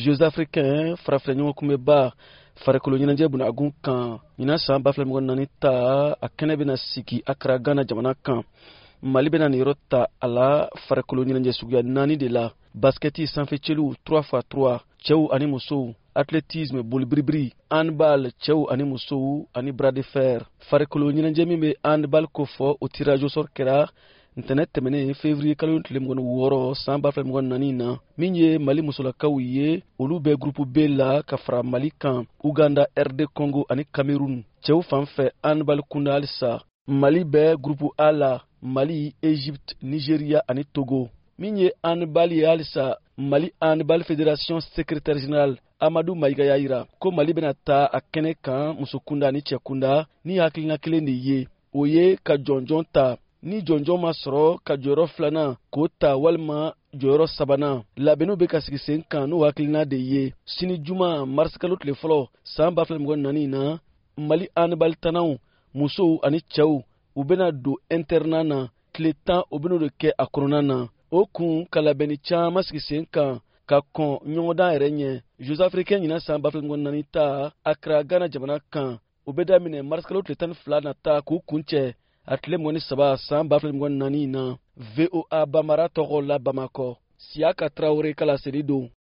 Jeux africains farafenɲɔgɔn kunbɛba farikolo ɲɛnajɛ bunakun kan ɲinan san 2024 ta a kɛnɛ bɛna sigi Accra Ghana jamana kan. Mali bɛna nin yɔrɔ ta a la farikolo ɲɛnajɛ suguya 4 de la: basketi sanfɛcɛliw 3x3 cɛw ani musow, athlétisme bolibiribiri, handball cɛw ani musow ani bras de fer. Farikolo ɲɛnajɛ min bɛ handball ko fɔ o tirage au sort kɛra ntɛnɛn tɛmɛnen février kalo tile 26 san 2024 na min ye Mali musolakaw ye. Olu bɛ groupe B la ka fara Mali kan. Uganda, RD Congo ani Cameroun. Cɛw fanfɛ handball kunda halisa Mali bɛ groupe A la: Mali, Egypte, Nigeria ani Togo. Min ye handball ye halisa Mali handball fédération secrétaire général Amadou Maïga y'a jira ko Mali bɛna taa a kɛnɛ kan musokunda ani cɛkunda ni hakilina kelen de ye. O ye ka jɔnjɔn ta. Ni jɔnjɔn ma sɔrɔ ka jɔyɔrɔ filanan k'o ta walima jɔyɔrɔ sabanan. Labɛnniw bɛ ka sigi sen kan n'o hakilina de ye. Sini juma mars kalo tile fɔlɔ san 2024 na Mali handball tanaw musow ani cɛw u bɛna don internat na tile 10 o bɛna de kɛ a kɔnɔna na. O kun ka labɛnni caman sigi sen kan ka kɔn ɲɔgɔndan yɛrɛ ɲɛ. Jeux africains ɲinan san 2024 ta Accra Ghana jamana kan o bɛ daminɛ mars kalo tile 12 na ta k'u kuncɛ a tile 23 san 2024 na. VOA Bambara tɔgɔ la Bamakɔ. Siaka Traoré kala sedi don.